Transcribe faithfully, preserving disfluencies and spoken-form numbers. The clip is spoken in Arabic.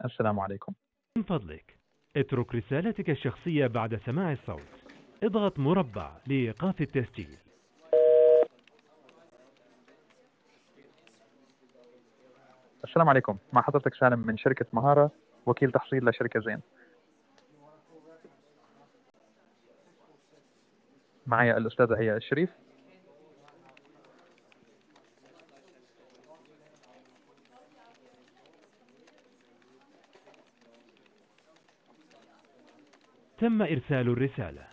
السلام عليكم. من فضلك اترك رسالتك الشخصية بعد سماع الصوت. اضغط مربع لإيقاف التسجيل. السلام عليكم، مع حضرتك سالم من شركة مهارة، وكيل تحصيل لشركة زين. معي الأستاذة هي الشريف. تم إرسال الرسالة.